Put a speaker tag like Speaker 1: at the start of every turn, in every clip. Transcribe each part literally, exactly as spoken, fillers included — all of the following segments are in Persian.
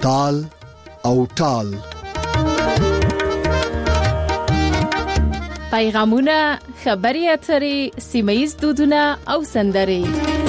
Speaker 1: تال او ټال.
Speaker 2: پیغامونه، خبري اترې، سیمه‌یز دودونه او سندرې.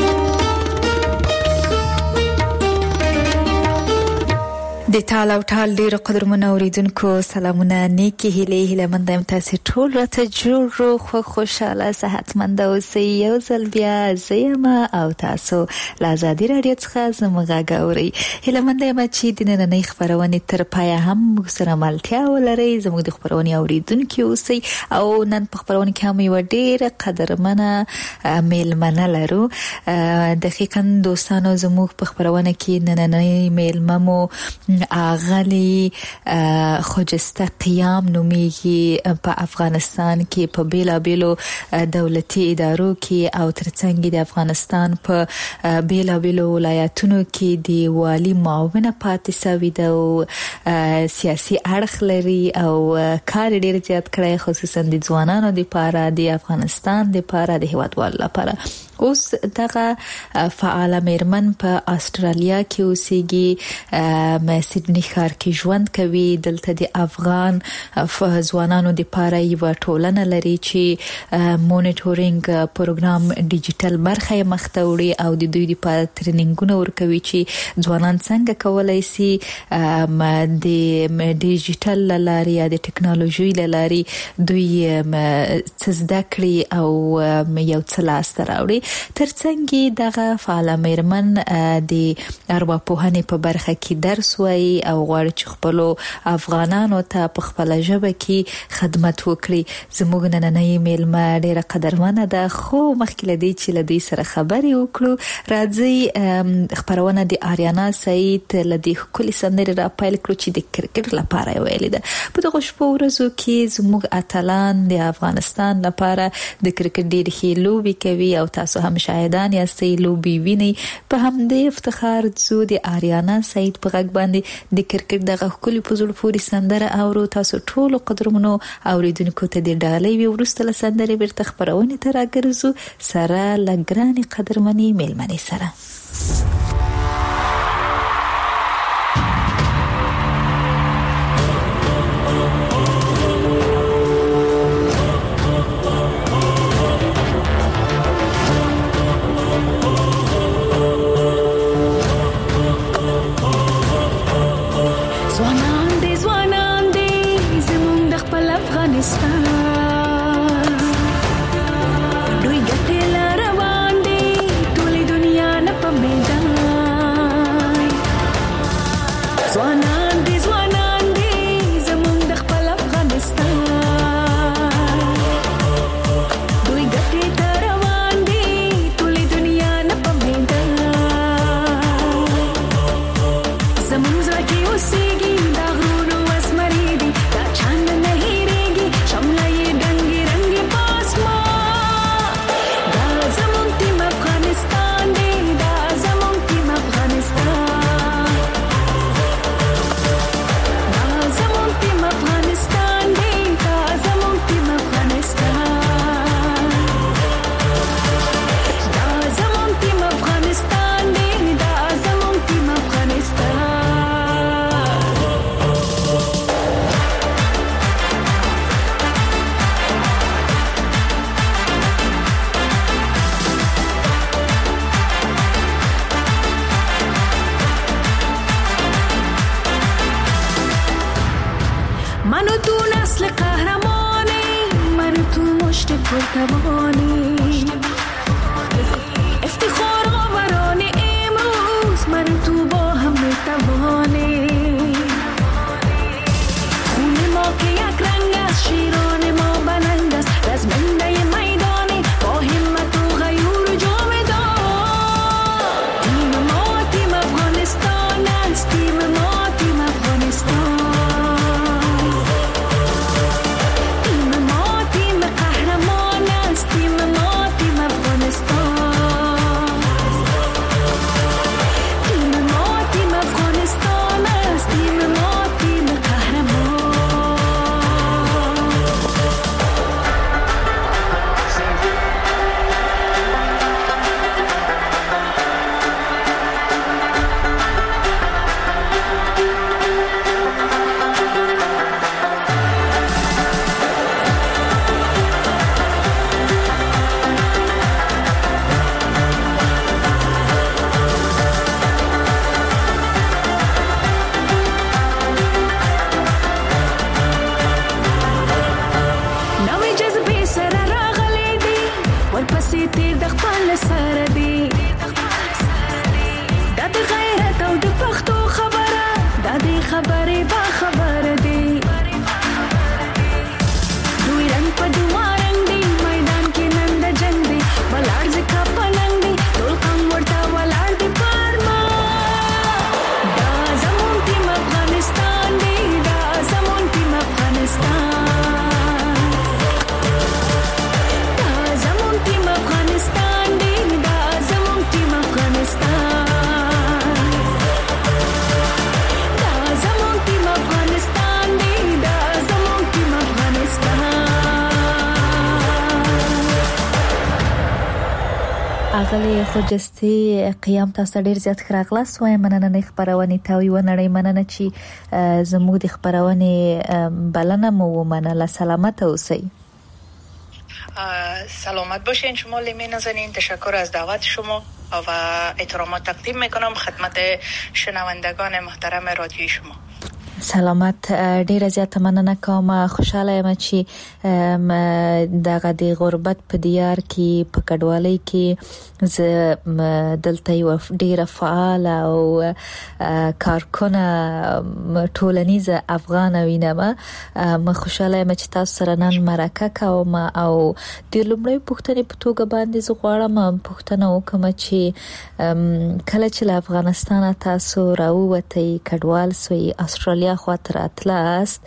Speaker 3: د ټال او ټال ډیرو قدرمنو اوریدونکو سلامونه، نیکی هیلې هیله مند یم تاسو ټول راته جوړ رو خو خوشاله صحتمند اوسئ. یو ځل بیا زما او تاسو له آزادي رادیو څخه زموږ غاوري. هیله مند یم چې د نننۍ خبرونې تر پای هم موږ سره ملتیا ولرئ، زموږ د خبرونې اوریدونکو اوسئ. او نن په خبرونه کې هم یو ډیره قدرمنه میلمنه لرو. دقیقاً دوستانو زموږ په خبرونه کې نننۍ میلمه مو اغلی خجسته قیام نومیږي. په افغانستان کې په بیلا بیلو دولتي ادارو کې او ترڅنګ د افغانستان په بیلا بیلو ولایتونو کې د والی معاونه پاتې سوي ده او سیاسي اړخ لري او کار ډیر زیات کړی، خصوصا د ځوانانو لپاره، د افغانستان لپاره، د هیوادوالو لپاره. اوس دغه فعال میرمن په استرالیا کې اوسېږي، سیدنی ښار کې ژوند کوي. دلته د افغان ځوانانو لپاره یو ټولنه لري چې مونیټورینګ پروګرام ډیجیټل برخه مخته وړي او د دوی لپاره ټریننګونه ورکوي چې ځوانان څنګه کولای شي د ډیجیټل لارې یا د ټکنالوژي لارې دوی څه زده کړي او یو څه لاسته راوړي. ترڅنګ دغه فعال میرمن د ارواپوهنې په برخه کې درس وایي او غواړي چې خپل افغانانو ته په خپل ژبه کې خدمت وکړي. زموږ نننۍ میلمه ډیره قدرمنه ده، خو مخکې لدی چې لدی سره خبرې وکړو راځي خبرونه د آریانا سعید لدی خپل سندره را پایل کړو چې د کرکټ لپاره ویلې ده. په دغه شپه ورځو کې زموږ اتلان د افغانستان لپاره د کرکټ ډیر ښه لوبي کوي او تاسو هم شاهدان یاستئ لوبي ویني. په همدې افتخار زو د آریانا سعید په غږ باندې د کرکټ دغه خپل په زړه پورې سندره اورو. تاسو ټول قدرمنو اوریدونکو ته د ډالۍ وی ورسته سندره بیرته خبرونه تر راګرځو سره لګراني قدرمنی میلمنې سره.
Speaker 4: Team
Speaker 3: ښاغلي خوجستي قیام تاسو ډیر زیات خراغلاس وای مننه نه خبرونه تاوی ونړی مننه چې زموږ د خبرونه بلنه مو مننه سلامت اوسئ.
Speaker 4: سلامت باشین شما لیمه نازنین. تشکر از دعوت شما و احترامات تقدیم میکنم خدمت شنوندگان محترم رادیوی شما.
Speaker 3: سلامت. ډیره زیاته مننه کوم. خوشاله یم چې دغه د غربت په دیار کې په کډوالۍ کې ز دلته یو ډیره فعال او کارکونه ټولنیزه افغان وینم. ما خوشاله یم چې تاسو سره نن مرکه کوم او د لومړی پوښتنې په توګه باندې زه غواړم پوښتنه وکم چې کله چې له افغانستان تاسو راووتئ کډوال سوی استرالیا خاطر اتلاست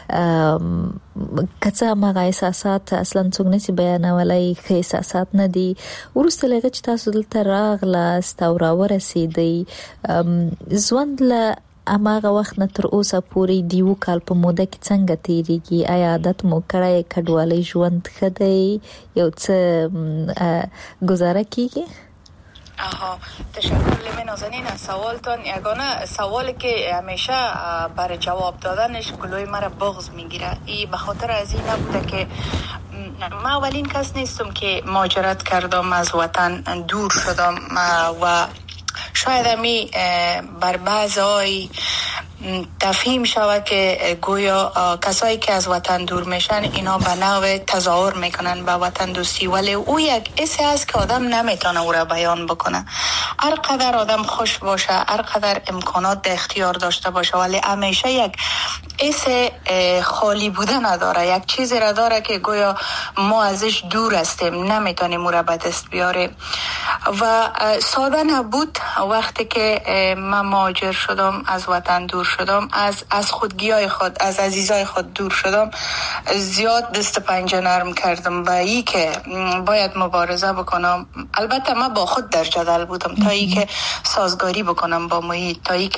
Speaker 3: کڅه ما احساسات اصلا څنګه نسی بیانولای خې احساسات نه دي ورسته لږ چې تاسو دلته راغلاست او راورسېدئ ژوند له اماغه وخت نه تر اوسه پورې دیو کال په موده کې څنګه تیریږي؟ آیا عادت مو کړی کډوالۍ ژوند ښه دی یو څه گزاره کیږي؟
Speaker 4: آها تشکر لیمه نازنین از سوالتان. یگانه سوالی که همیشه برای جواب دادنش گلوی مرا بغض میگیره ای به خاطر از این نبوده که من اولین کس نیستم که مهاجرت کردم از وطن دور شدم و شاید همی بر بعضی تفهیم شود که گویا کسایی که از وطن دور میشن اینا به نوع تظاهر میکنن به وطن دوستی ولی او یک حسی است که آدم نمیتونه او را بیان بکنه. هر قدر آدم خوش باشه هر قدر امکانات در اختیار داشته باشه ولی همیشه یک حس خالی بودن نداره. یک چیزی را داره که گویا ما ازش دور هستیم نمیتونیم او را به دست بیاریم و ساده نبود. وقتی که من مهاجر شدم از وطن دور شدم از از خودگیای خود از عزیزای خود دور شدم زیاد دست پنجه نرم کردم با ای که باید مبارزه بکنم. البته من با خود در جدل بودم تا ای که سازگاری بکنم با محیط تا ای که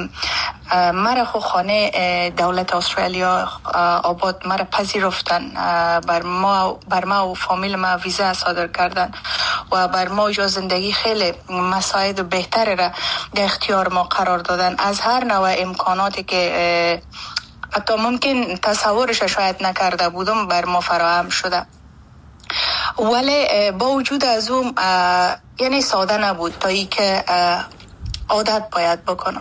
Speaker 4: مرا خو خانه دولت استرالیا آباد مرا پذیرفتن بر ما بر ما و فامیل ما ویزا صادر کردن و بر ما جا زندگی خیلی مساعد بهتر را در اختیار ما قرار دادن. از هر نوع امکاناتی که حتی ممکن تصورش شاید نکرده بودم بر ما فراهم شده ولی با وجود از اون یعنی ساده نبود تا ای که عادت باید بکنم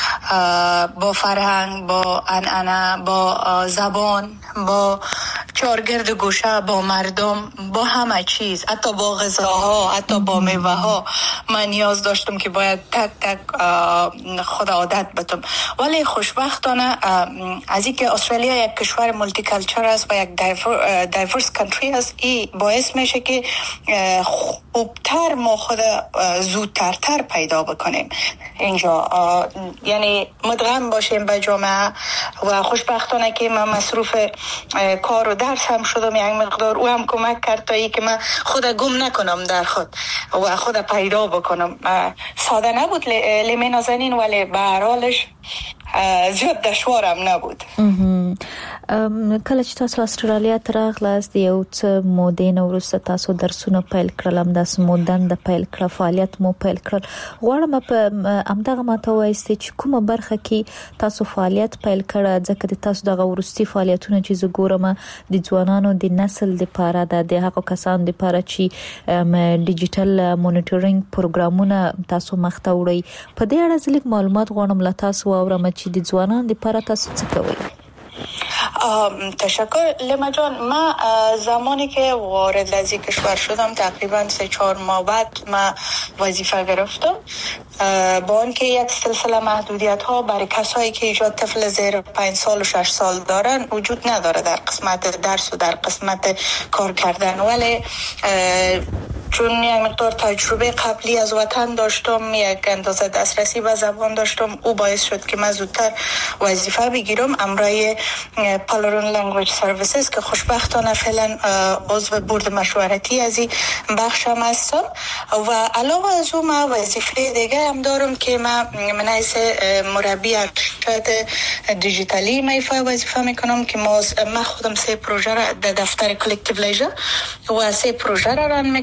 Speaker 4: با فرهنگ با عنعنه با زبان با چارگرد گوشه با مردم با همه چیز حتی با غذاها حتی با میوه ها من نیاز داشتم که باید تک تک خود عادت بتم. ولی خوشبختانه از اینکه استرالیا یک کشور مولتی کالچر است و یک دایورس کانتری است این باعث میشه که خوبتر ما خود زودتر تر پیدا بکنیم اینجا یعنی مدغم باشیم به جامعه و خوشبختانه که من مصروف کار و درس هم شدم یک مقدار او هم کمک کرد تا ای که من خود گم نکنم در خود و خود پیدا بکنم. ساده نبود لیمه نازنین ولی به هر حالش زیاد دشوارم نبود.
Speaker 3: کله چې تاسو استرالیا ته راغلاست یو څه مودې نه وروسته تاسو درسونه پیل کړل همداسې مو دنده پیل کړه فعالیت مو پیل کړل غواړم په همدغه ماته وایست چې کومه برخه کې تاسو فعالیت پیل کړه ځکه د تاسو دغه وروستي فعالیتونه چې زه ګورم د ځوانانو د نسل لپاره د هغو کسانو لپاره چې ډیجیټل مونیټورینګ پروګرامونه تاسو مخته وړئ په دې اړه ځلګ معلومات غواړم له تاسو واورم چې د ځوانانو لپاره تاسو څه کوئ؟
Speaker 4: تشکر لیما جان. من زمانی که وارد از این کشور شدم تقریبا سه چهار ماه بعد من وظیفه گرفتم با آنکه یک سلسله محدودیت ها برای کسایی که ایجاد طفل زیر پنج سال و شش سال دارن وجود نداره در قسمت درس و در قسمت کار کردن ولی چون یک مقدار تجربه قبلی از وطن داشتم یک اندازه دسترسی به زبان داشتم او باعث شد که من زودتر وظیفه بگیرم امرای پالرون لنگویج سرویسز که خوشبختانه فعلا عضو بورد مشورتی از این بخشم هستم و علاوه از اون من وظیفه دیگه هم دارم که من من حیث مربی ارشد دیجیتالی میفای وظیفه میکنم که من خودم سه پروژه را در دفتر کلکتیو لیژر و سه پروژه را ران میکنم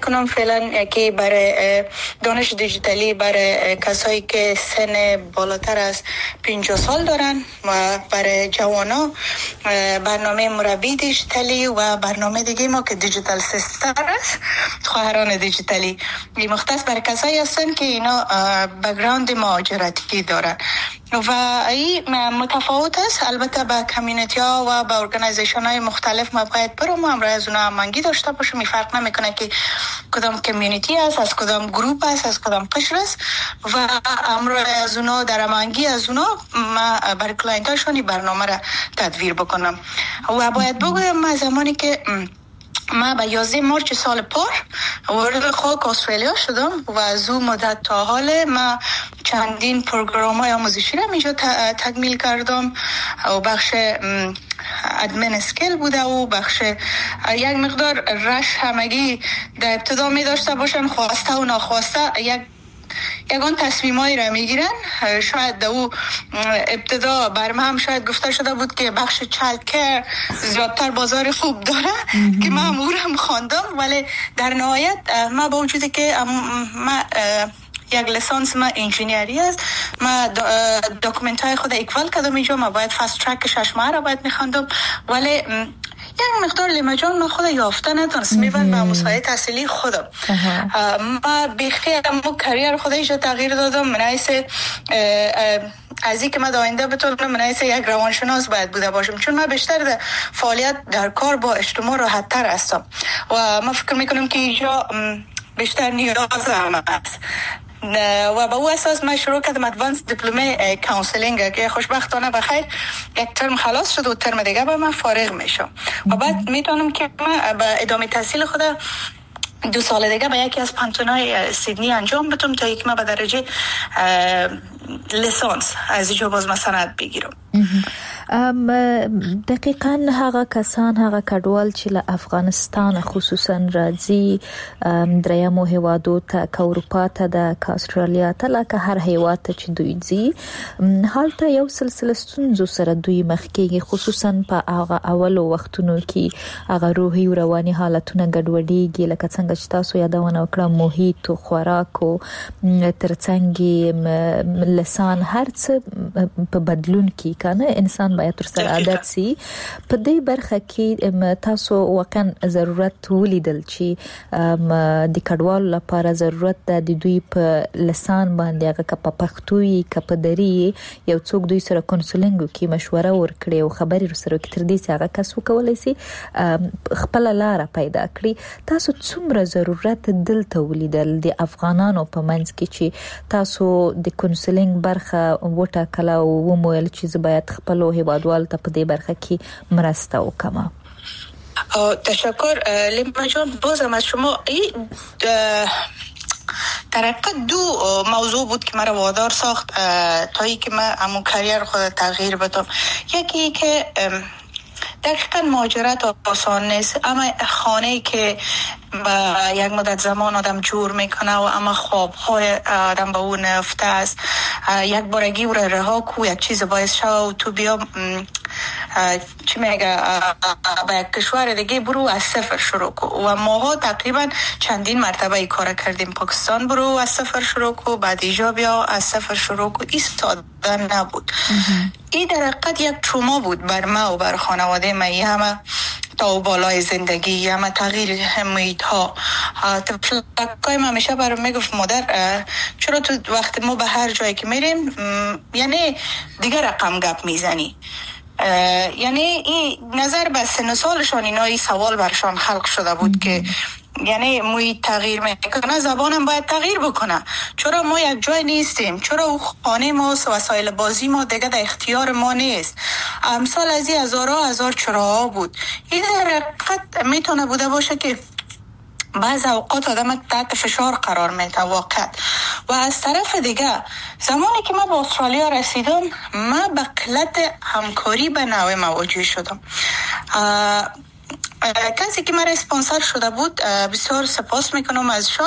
Speaker 4: فعلا یکی برای دانش دیجیتالی برای کسایی که سن بالاتر از پنجاه سال دارن و برای جوانا برنامه مربی دیجیتالی و برنامه دیگه ما که دیجیتال سیستر است، خواهران دیجیتالی. این مختص برای کسایی هستن که اینا بک‌گراند مهاجرتی دارن و این متفاوت است. البته با کمیونیتی ها و با ارگانایزیشن های مختلف ما باید برم و همراه از اونا هماهنگی داشته باشم. این فرق نمیکنه که کدام کمیونیتی است، از کدام گروپ است، از کدام قشر است و همراه از اونا در هماهنگی از اونا ما برای کلاینت هاشون برنامه را تدویر بکنم. و باید بگویم ما زمانی که ما به یازده مارچ سال پار وارد خاک استرالیا شدم و از اون مدت تا حال ما چندین پروگرام های آموزشی را میجا تکمیل کردم و بخش ادمن اسکیل بوده و بخش یک مقدار رش همگی در ابتدا می داشته باشم، خواسته و ناخواسته یک یگان تصمیمایی را میگیرن. شاید دو ابتدا برم هم شاید گفته شده بود که بخش چایلد کیر زیادتر بازار خوب داره که من امور هم خواندم، ولی در نهایت ما با وجودی که ما یک لیسانس ما انجینیری است، ما داکومنت های خود اکوال کردم اینجا، ما باید فست ترک شش ماه را باید میخواندم، ولی یک مقدار لیمجان من خود یافته ندانست میبند به مسابقه تحصیلی خودم. ما بیخی امو کریر خود ایجا تغییر دادم. من حیث از این که من آینده بتونم من حیث یک روانشناس باید بوده باشم، چون من بیشتر در فعالیت در کار با اجتماع راحت تر هستم و من فکر میکنم که اینجا بیشتر نیاز هم است و با او اساس من شروع کردم ادوانس دیپلمه کانسلینگ که خوشبختانه بخیر یک ترم خلاص شد و ترم دیگه با من فارغ میشم و بعد میتونم که من با ادامه تحصیل خود دو سال دیگه با یکی از پانتونای سیدنی انجام بدم تا یک ما به درجه لیسانس از اینجا باز ما سند بگیرم.
Speaker 3: دقیقاً هغه کسان هغه کډوال چې له افغانستان خصوصا راځي دریمو هیوادو ته که اروپا ته ده که استرالیا ته لکه هر هیواد ته چې دوی ځي هلته یو سلسله ستونزو سره دوی مخ کېږي، خصوصا په هغه اولو وختونو کې هغه روحي او رواني حالتونه ګډوډېږي لکه څنګه چې تاسو یادونه وکړه محیط او خوراک او ترڅنګ لسان هر څه په بدلون کې کنه انسان باید تر سره عادت سي. په دې برخه کې تاسو واقعا ضرورت ولیدل چې د کډوالو لپاره ضرورت ده د دوی په لسان باندې هغه که په پښتو وي که په دري یو څوک دوی سره کونسلینګ وکړي، مشوره ورکړي او خبرې سره وکړي تر دې چې هغه کس وکولای سي خپل لاره پیدا کړي. تاسو څومره ضرورت دلته ولیدل د افغانانو په منځ کې چې تاسو د کونسلینګ برخه وټاکله او ومویل چې زه باید خپل هیوادوال ته په دې برخه کې مرسته وکړم؟
Speaker 4: تشکر لیما جان. بازم از شما این در حقیقت دو موضوع بود که مرا وادار ساخت تا ای که من امو کریر خود تغییر بدم. یکی که دقیقا مهاجرت آسان نیست، اما خانه‌ای که با یک مدت زمان آدم جور میکنه و اما خوابهای آدم با اون نفته است، یک بارگی او را رها کو، یک چیز باعث شو و تو بیا چی میگه با یک کشور دیگه برو از صفر شروع کو. و ماها تقریبا چندین مرتبه ای کار کردیم. پاکستان برو از صفر شروع کو، بعد ایجا بیا از صفر شروع کو. این ساده نبود. این در حقیقت یک تروما بود بر ما و بر خانواده ما. این همه تا و بالای زندگی، همه تغییر محیط ها. تفلقای ما همیشه برام میگفت مادر چرا تو وقت ما به هر جایی که میریم یعنی دیگه رقم گپ میزنی، یعنی این نظر به سن و سالشان اینا این سوال برشان خلق شده بود که یعنی محیط تغییر میکنه، زبانم باید تغییر بکنه. چرا ما یک جای نیستیم؟ چرا او خانه ما وسایل بازی ما دیگه در اختیار ما نیست؟ امثال از این هزارها هزار چراها بود. این در حقیقت میتونه بوده باشه که بعض اوقات آدم تحت فشار قرار میده واقعا. و از طرف دیگه زمانی که من به استرالیا رسیدم من به قلت همکاری به نوع مواجه شدم. کسی که مرا اسپانسر شده بود بسیار سپاس میکنم ازشان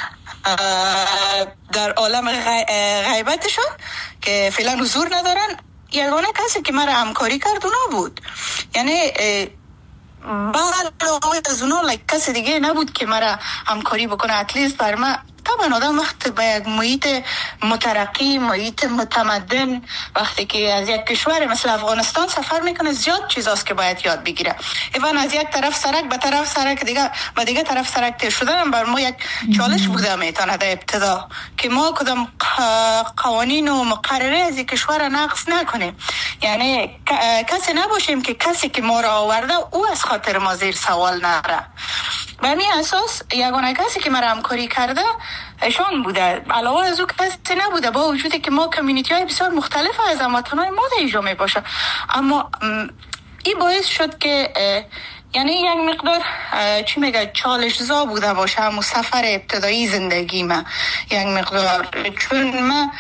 Speaker 4: در عالم غیبتشان که فعلا حضور ندارن. یگانه کسی که مرا همکاری کرد اونا بود. یعنی بعد از اونا لایک کسی دیگه نبود که مرا همکاری بکنه. اتلیست بر من طبعا آدم وقتی به یک محیط مترقی، محیط متمدن، وقتی که از یک کشور مثل افغانستان سفر میکنه زیاد چیزاست که باید یاد بگیره. ایوان از یک طرف سرک به طرف سرک دیگه به دیگه طرف سرک تیر شدن بر ما یک چالش بوده میتونه در ابتدا که ما کدام قوانین و مقرره از یک کشور نقض نکنیم. یعنی کسی نباشیم که کسی که ما را آورده او از خاطر ما زیر سوال نره. به همین اساس یگانه کسی که مرا همکاری کرده ایشان بوده. علاوه از او کسی نبوده، با وجودی که ما کمیونیتی های بسیار مختلف از هموطنان ما در اینجا می باشه. اما این باعث شد که یعنی یک مقدار چی میگه چالش زا بوده باشه همون سفر ابتدایی زندگی من یک مقدار، چون من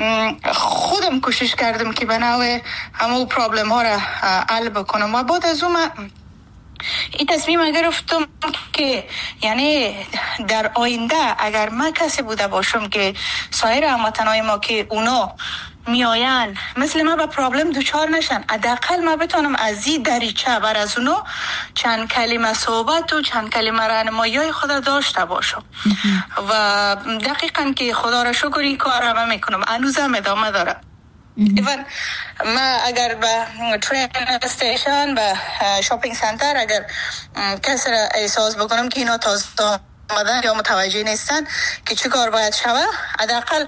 Speaker 4: خودم کوشش کردم که به نوع همون پرابلم ها را حل بکنم و بعد از اون من این تصمیم گرفتم که یعنی در آینده اگر من کسی بوده باشم که سایر هموطنای ما که اونا میاین مثل ما به پرابلم دوچار نشن، حداقل ما بتونم از این دریچه بر از اونا چند کلمه صحبت و چند کلمه راهنمایی خود داشته باشم. و دقیقاً که خدا را شکر این کار را من میکنم، هنوزم ادامه داره. ایوان ما اگر به ترین استیشن به شاپینگ سنتر اگر کسی را احساس بکنم که اینا تازه آمدن یا متوجه نیستن که چه کار باید شوه، حداقل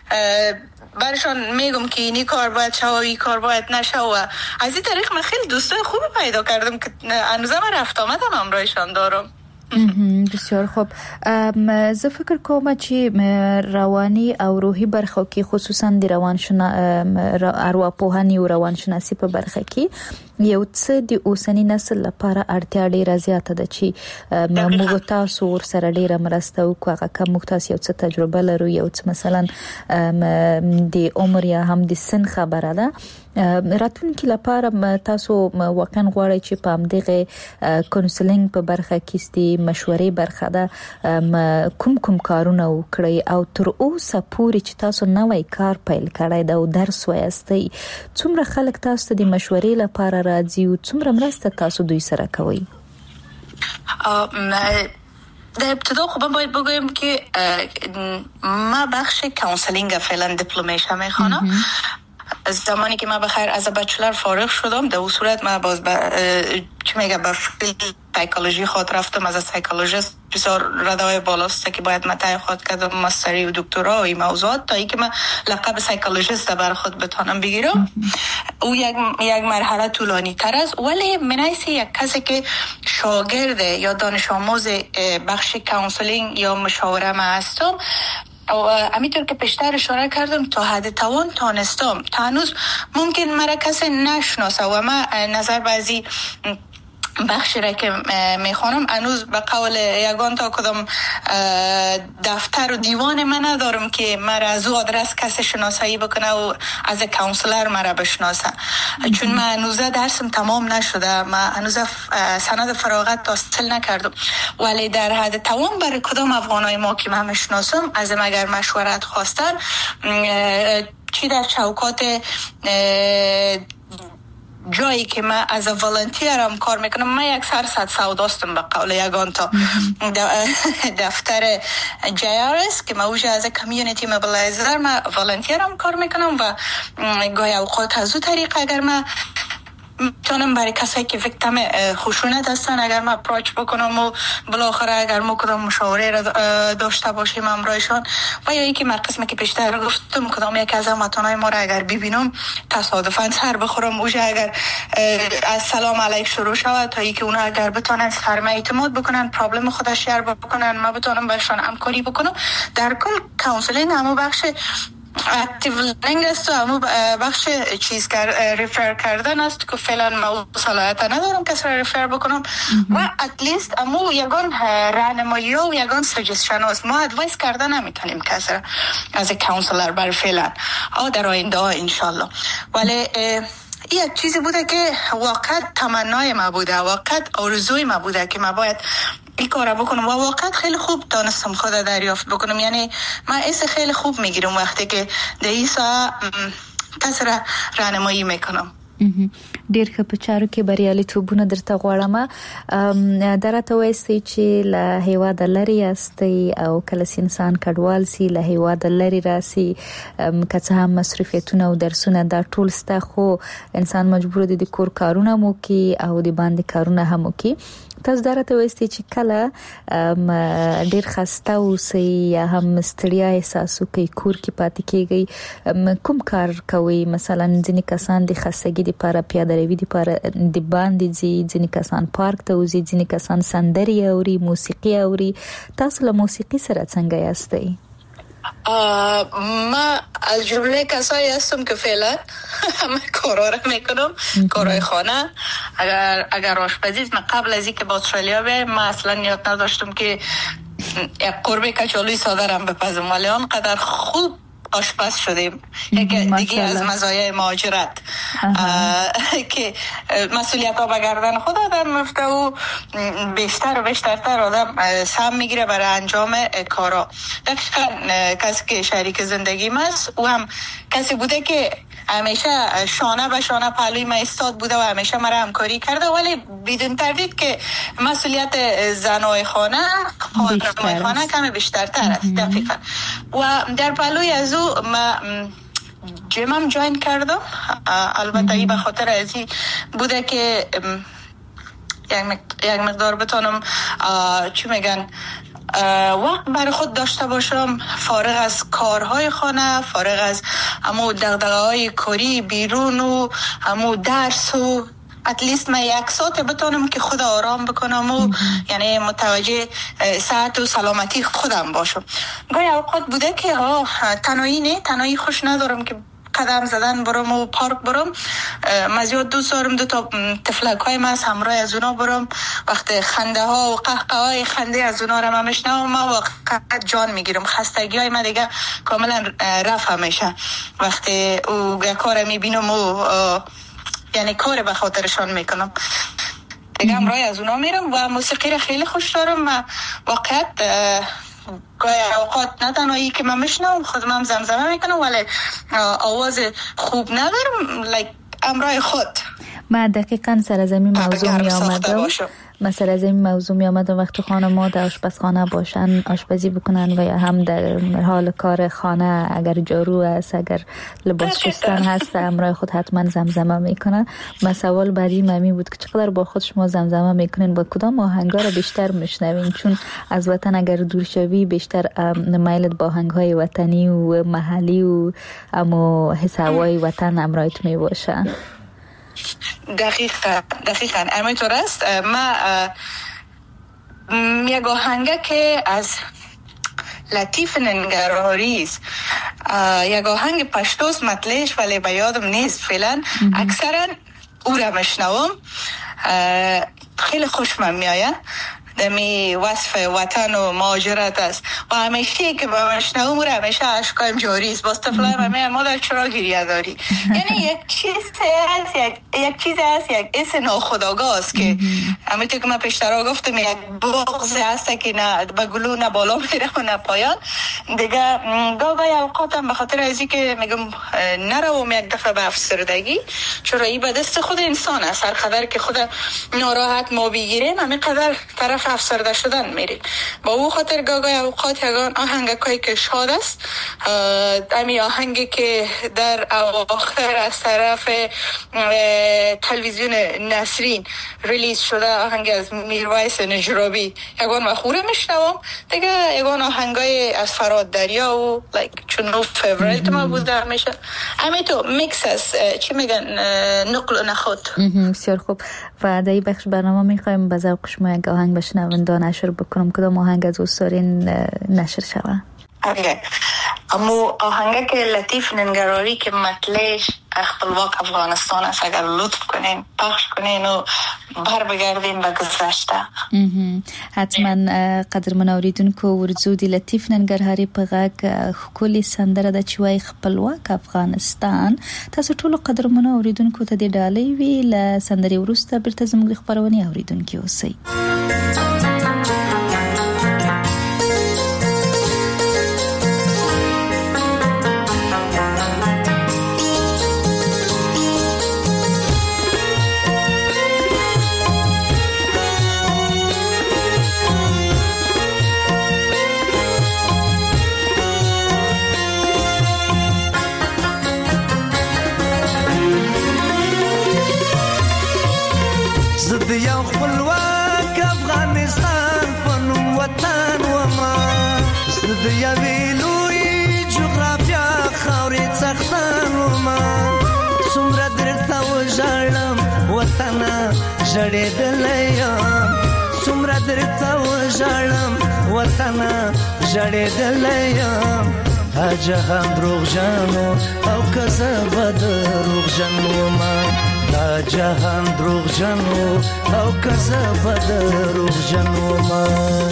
Speaker 4: برشان میگم که اینی کار باید شوه و این کار باید نشوه. از این طریق من خیلی دوستای خوبی پیدا کردم که هنوزم رفت آمدم همراهشان دارم.
Speaker 3: بسیار خوب. زه فکر کوم چې رواني او روحي برخه کې خصوصا د روانشنا ارواپوهنې او روانشناسي په برخه کې یو څه د اوسنی نسل لپاره اړتیا ډیره زیاته ده چې موږ تاسو ور سره ډیره مرسته وکړو. هغه کوم موږ تاسو یو څه تجربه لرو، یو څه مثلا د عمر یا هم د سن خبره ده راتلونکي لپاره تاسو واقعا غواړئ چې په همدغه کونسلینګ په برخه کې ستې مشورې برخه ده کوم کوم کارونه وکړئ او تر اوسه پورې چې تاسو نوې کار پیل کړئ دا او درس وایستئ، څومره خلک تاسو ته د مشورې لپاره راځي او څومره مرسته تاسو دوی سره کوئ؟
Speaker 4: در ابتدا خب من باید بگویم که ما بخش کانسلینگ فعلا دیپلمش میخوانم. زمانی که من بخیر از بچلر فارغ شدم در اون صورت من باز با چی میگه با فیلد سایکولوژی خود رفتم. از سایکولوژیست بسیار ردای بالاست که باید من تای خود کردم ماستری و دکترا و این موضوعات تا ای که من لقب سایکولوژیست بر خود بتانم بگیرم. او یک یک مرحله طولانی تر است، ولی منیسی یک کسی که شاگرد یا دانش آموز بخش کانسلینگ یا مشاوره ما هستم او همینطور که پیشتر اشاره کردم تا حد توان تانستم تا هنوز ممکن مرا کسی نشناسه و من نظر بعضی بخشی را که میخوانم هنوز به قول یگان تا کدام دفتر و دیوان من ندارم که مرا از او آدرس کسی شناسایی بکنه و از کانسلر مرا بشناسه، چون من هنوز درسم تمام نشده، من هنوز سند فراغت حاصل نکردم. ولی در حد توان برای کدام افغانای ما که من میشناسم از اگر مشورت خواستن چی در چوکات جایی که من از والنتیرم کار میکنم، من یک سرصد سوداستم به قول یگان تا دفتر جی آر اس که من اوجه از کمیونیتی موبیلایزر من والنتیرم کار میکنم و گاهی اوقات از او طریق اگر من میتونم برای کسایی که ویکتیم خشونت هستن اگر من اپروچ بکنم و بالاخره اگر ما کدام مشاوره را داشته باشیم همراهشان و یا اینکه من قسمی که پیشتر گفتم کدام یک از هموطنای ما را اگر ببینم تصادفاً سر بخورم اوجه اگر از سلام علیک شروع شود تا اینکه اونا اگر بتونن سرمه اعتماد بکنن پرابلم خودش شیر بکنن ما بتونم برشان همکاری بکنم. در کل کانسلینگ همو بخش اکتیو لرنینگ است و همو بخش چیز کر ریفر کردن است که فعلا ما صلاحیت ندارم کسی را ریفر بکنم و اتلیست همو یگان راهنمایی و یگان سجستشن است. ما ادوایس کردن نمیتونیم کسی را از کانسلر بر فعلا او در آینده ها انشالله. ولی یک چیزی بوده که واقعا تمنای ما بوده، واقعا آرزوی ما بوده که ما باید این کار بکنم و واقعا خیلی خوب دانستم خود دریافت بکنم. یعنی من ایسا خیلی خوب میگیرم وقتی که در ایسا کسی را راهنمایی میکنم.
Speaker 3: ډیر ښه په چارو کې بریالیتوبونه درته غواړم. درته وایي چې له هیواد لري استي او کله انسان کډوال سي له هیواد لري راسي که څه هم مصرفیتونه او درسونه دا ټول ستا خو انسان مجبور دي د کور کارونه مو کوي او د باندې کارونه هم کوي. تاسو درته وایي چې کله ډیر خسته اوسئ یا هم ستړیا احساس کوي کور کې پاتې کیږي کوم کار کوي؟ مثلا ځینې کسان د خستګي لپاره پیاده روي لپاره د باندې ځي، ځینې کسان پارک ته وځي، ځینې کسان سندري اوري، موسیقي اوري. تاسو له موسیقي سره څنګه یاستئ؟
Speaker 4: ما از جمله کسایی هستم که فعلا همه کارا رو میکنم، کارهای خانه. اگر اگر آشپزی من قبل از اینکه با استرالیا بیایم ما اصلا نیت نداشتم که یک قرمه کچالوی ساده رو بپزم، ولی آنقدر خوب آشپز شدیم. یک دیگه از مزایای مهاجرت که مسئولیت ها به گردن خود آدم میفته و بیشتر و بیشترتر آدم سهم میگیره برای انجام کارا. دقیقا کسی که شریک زندگیم است او هم کسی بوده که همیشه شانه به شانه پهلوی من ایستاد بوده و همیشه مرا همکاری کرده، ولی بدون تردید که مسئولیت زنای خانه خانمای خانه کمی بیشترتر است. دقیقا و در پهلوی از او ما جیمم جوین کردم. البته ای به خاطر ازی بوده که یک مقدار بتونم چی میگن وقت برای خود داشته باشم، فارغ از کارهای خانه، فارغ از همو دغدغه‌های کاری بیرون و همو درس و اتلیست من یک ساعت بتونم که خود آرام بکنم و یعنی متوجه صحت و سلامتی خودم باشم. گاهی اوقات بوده که ها تنهایی نه، تنهایی خوش ندارم که قدم زدن برم و پارک برم. من زیاد دوست دارم دو تا تفلک های من همراه از اونا برم. وقت خنده ها و قهقه های خنده از اونا رو من میشنم، من واقعا جان میگیرم. خستگی های من دیگه کاملا رفع میشه وقتی او کار میبینم و یعنی کار به خاطرشان میکنم دیگه همراه از اونا میرم. و موسیقی رو خیلی خوش دارم. من واقعا گاهی اوقات نه تنهایی که من میشنم خودم هم زمزمه میکنم، ولی آواز خوب ندارم لایک همراه خود.
Speaker 3: من دقیقاً سر از این موضوع می آمدم مثلا از این موضوع می آمدم وقتی خانم‌ها در آشپزخانه باشن، آشپزی بکنن و یا هم در حال کار خانه اگر جارو است، اگر لباس شستن هست، همراه خود حتما زمزمه میکنن. من سوال بعدی ممی بود که چقدر با خود شما زمزمه میکنین، با کدام آهنگا رو بیشتر میشنوین؟ چون از وطن اگر دور شوی بیشتر میلت با آهنگ‌های وطنی و محلی و اما حس هوای وطن همراهت میباشه.
Speaker 4: دقیقا دقیقا همینطور است. من یک آهنگه که از لطیف ننگرهاری است، یک آهنگ پشتوست مطلعش ولی به یادم نیست فعلا. اکثرا او را میشنوم، خیلی خوشم میآید. دمی وصف وطن و مهاجرت است و همیشه که با مشنوم رو همیشه اشکایم جاری است. باز طفلای همه مادر چرا گریه داری؟ یعنی یک چیز هست، یک, یک چیز هست، یک حس ناخودآگاه است که همینطور که من پیشتر گفتم یک بغض هست که نه به گلو نه بالا میره و نه پایان. دیگه گاهی اوقاتم به خاطر ازی که میگم نروم یک دفعه به افسردگی، چرا این به دست خود انسان است. هر قدر که خود ناراحت ما بگیریم همین قدر طرف افسرده شدن میریم. با او خاطر گاگای اوقات یگان آهنگایی که شاد است، امی آهنگی که در اواخر از طرف تلویزیون نسرین ریلیز شده، آهنگ از میرویس نجرابی، یگان مخوره میشنوم. دیگه یگان آهنگای از فراد دریا و لایک چون نو فیوریت ما بوده همیشه. امی تو میکس است، چی میگن، نقل و نخود.
Speaker 3: بسیار خوب. و در این بخش برنامه میخوایم به ذوق شما یک آهنگ بشنونده نشر بکنم. کدام آهنگ از دوستارین نشر شود؟
Speaker 4: اوکی. اما آهنگ که لطیف ننگرهاری که مطلعش خپلواک افغانستان است، اگر لطف کنین پخش کنین و بر بگردین به گذشته.
Speaker 3: حتما. قدرمن اوریدونکو ورزو دی لطیف ننگرهاری په غږ ښکلې سندره ده چې وایي خپلواک افغانستان. تاسو ټول قدرمن اوریدونکو ته د ډالۍ وی له سندرې وروسته بیرته زموږ خبرونه اوریدونکو اوسئ.
Speaker 5: خپلواک افغانستان په نوم وطن وما زه د یوې لویې جغرافیا خاورې څښتن وما څومره درته وژاړم وطنه ژړېدلی یم څومره درته وژاړم وطنه ژړېدلی یم دا جهان دروغجن او که زه به دروغجن ومه دا جهان دروغجن او که زه به دروغجن ومه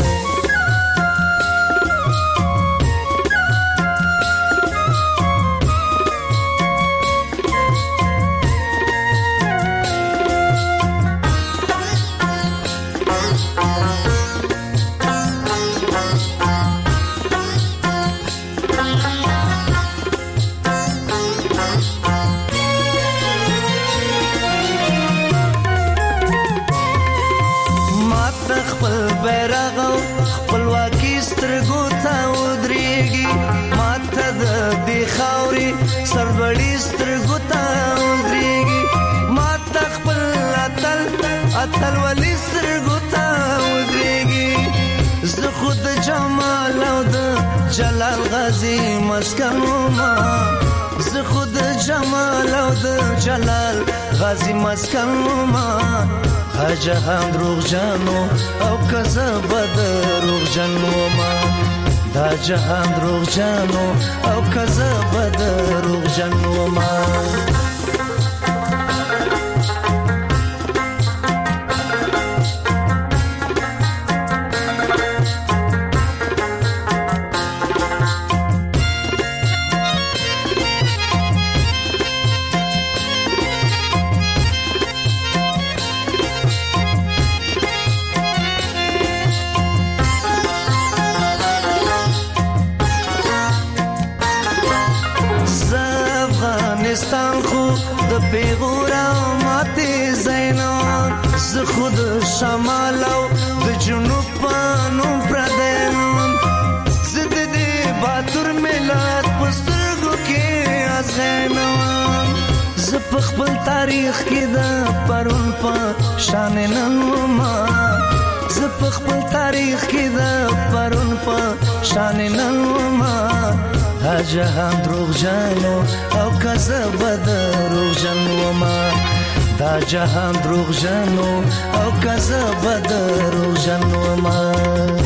Speaker 5: سربړی سترګو ته ودرېږي ما ته خپل اتل اتل ولي سترګو ته ودرېږي زه خو د جمال او د جلال غازي مسکن وما زه خو د جمال او د جلال غازي مسکن وما ها جهان دروغجن او که زه به دروغجن وما دا جهان دروغجن او که زه به دروغجن ومه افغانستان خو د پیغور او ماتې زینان زه خو د شمال او د جنوب په نوم پردی نوم زه د دې باتور ملت په سترګو کې ازغینم زه په خپل تاریخ کې د پرون په شان نن ومه زه په خپل تاریخ کې د پرون په شان نن ومه دا جهان دروغجن او که زه به دروغجن ومه دا جهان دروغجن او که زه به دروغجن ومه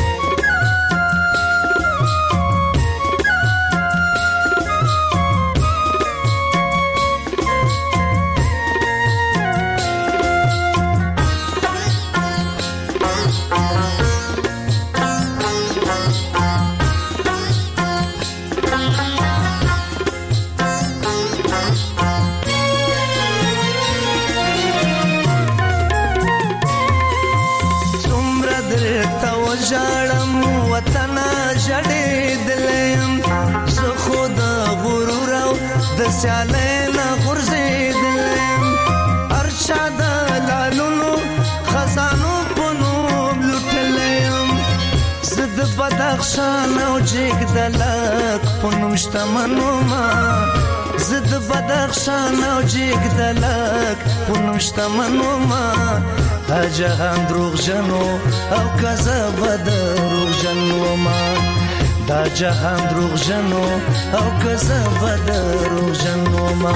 Speaker 5: ژړم وطنه ژړېدلی یم زه خو د غرور او د سیالۍ نه غورځېدلی یم هر چا د لالونو خزانو په نوم لوټلی یم زه د بدخشان او جګدلک په نوم شتمن ومه زه د بدخشان او جګدلک په نوم شتمن ومه دا جهان دروغجن او که زه به دروغجن ومه دا جهان دروغجن او که زه به دروغجن ومه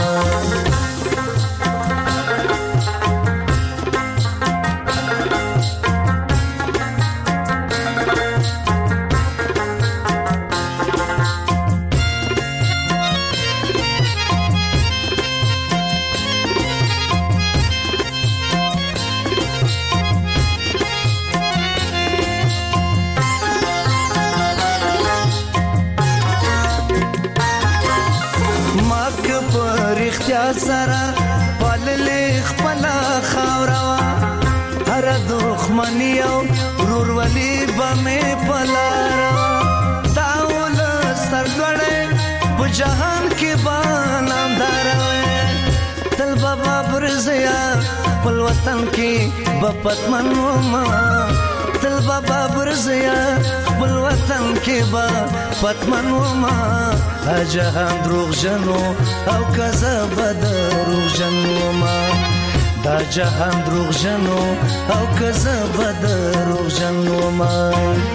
Speaker 5: سره پاللې خپله خاوره وه هره دښمني او ورورولي به مې په لاره وه دا ولس سرلوړی په جهان کې به نامداره وی تل به بابر زیا خپل وطن کې به پتمن ومه تل به بابر زیا خپل وطن کې به پتمن ومه دا جهان دروغجن او که زه به دروغجن ومه دا جهان دروغ جنو او کذب دروغ جنو ما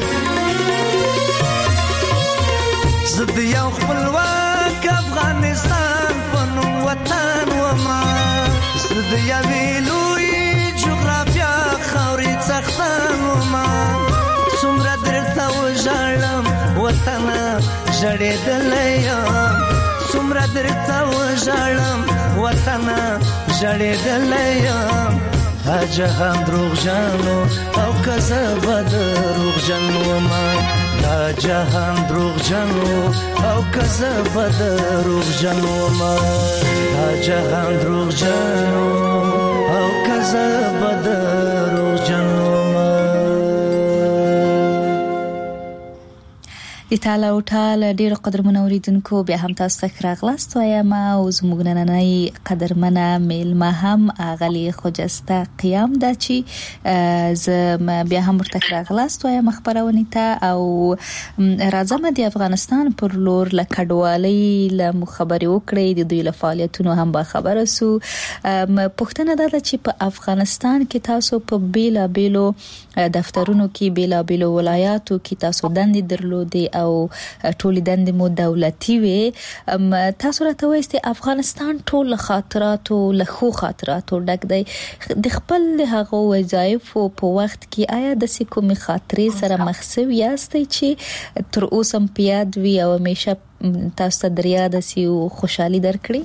Speaker 5: زد یو خپلواک افغانستان پنو وطن و ما زد یوی لوی جغرافیا خوری څښتن و ما څومره درته وژاړم وطنه ژړېدلی یم څومره درته وژاړم وطنه ژړېدلی یم دا جهان دروغجنو او کذب دروغجن وما دا جهان دروغجنو او کذب دروغجن وما دا جهان دروغجنو او کذب دروغجن وما
Speaker 3: د تعالی او تعالی ډیر قدرمن اوریدونکو بیا هم تاسو ته راغلاست وایم او زموږ نننۍ قدرمنه میلمه هم اغلی خجسته قیام ده چې ز بیا هم ورته راغلاست وایم خبرونه ته او راځم د افغانستان پر لور ل کډوالۍ ل مخبري وکړې د دوی له فعالیتونو هم با خبره سو پښتنه ده چې په افغانستان کې تاسو په بیلا بیلو دفترونو کې بیلا بیلو ولایاتو کې تاسو دندې درلودي او ټول دندې مو دولتي وي تاسو راته وایي افغانستان ټول خاطراتو له خو خاطراتو ډک دی د خپل هغه وظایف په وخت کې آیا د کومې خاطرې سره مخسو یاستئ چې تر اوسه پیاد وي او همیشه تاسو ته دریا د سیو خوشحالی درکړي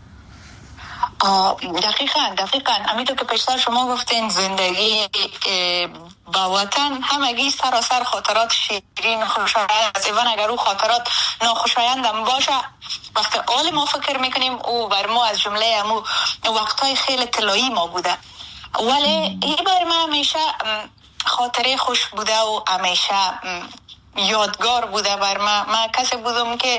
Speaker 4: دقیقاً دقیقاً همینطور که پیشتر شما گفتین زندگی با وطن همگی سراسر خاطرات شیرین خوشایند است ایوان اگر او خاطرات ناخوشایند هم باشه وقتی آل ما فکر میکنیم او بر ما از جمله امو وقتای خیلی طلایی ما بوده ولی این بر ما همیشه خاطره خوش بوده و همیشه یادگار بوده بر ما من کسی بودم که